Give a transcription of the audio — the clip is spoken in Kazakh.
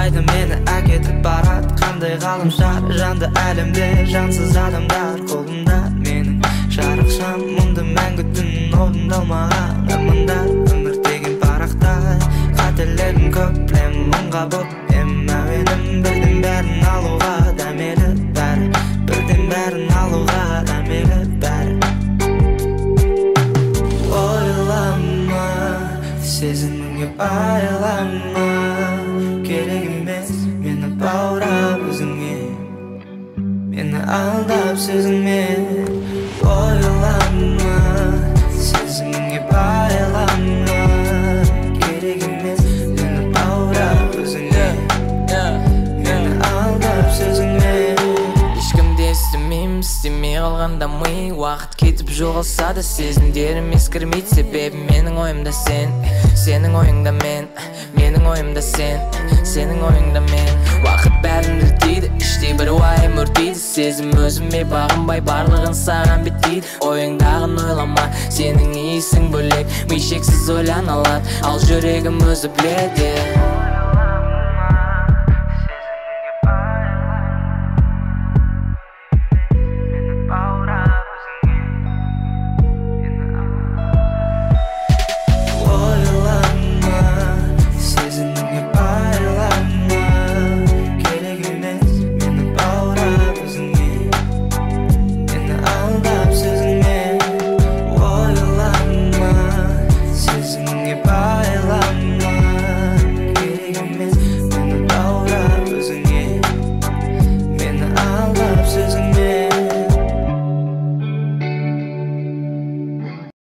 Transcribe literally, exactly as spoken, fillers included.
қайда мені әкетіп барады қандай ғаламшар жанды әлемде жансыз адамдар қолымда менің жарықшам мұнда мәңгі түн орындалмаған армандар өмір деген парақтай қателерім көп білемін мыңға боп ем әуенім бірден бәрін алуға дәмелі бәрі бірден бәрін алуға дәмелі бәрі ойлама сезіміңе байлама керек емес мені баурап өзіңе мені алдап сөзіңмен ойлама сезіміңе байлама керек емес мені баурап өзіңе мені алдап сөзіңмен ешкімде істемеймін істемей қалғанда ми уақыт кетіп жоғалса да сезімдерім ескірмейді себебі менің ойымда сен сенің ойыңда мен менің ойымда сен сенің ойыңда мен уақыт бәрін реттейді іштей бір уайым өртейді сезім өзіме бағынбай барлығын саған беттейді ойыңдағын ойлама сенің иісің бөлек ми шексіз ойлана алады ал жүрегім өзі біледі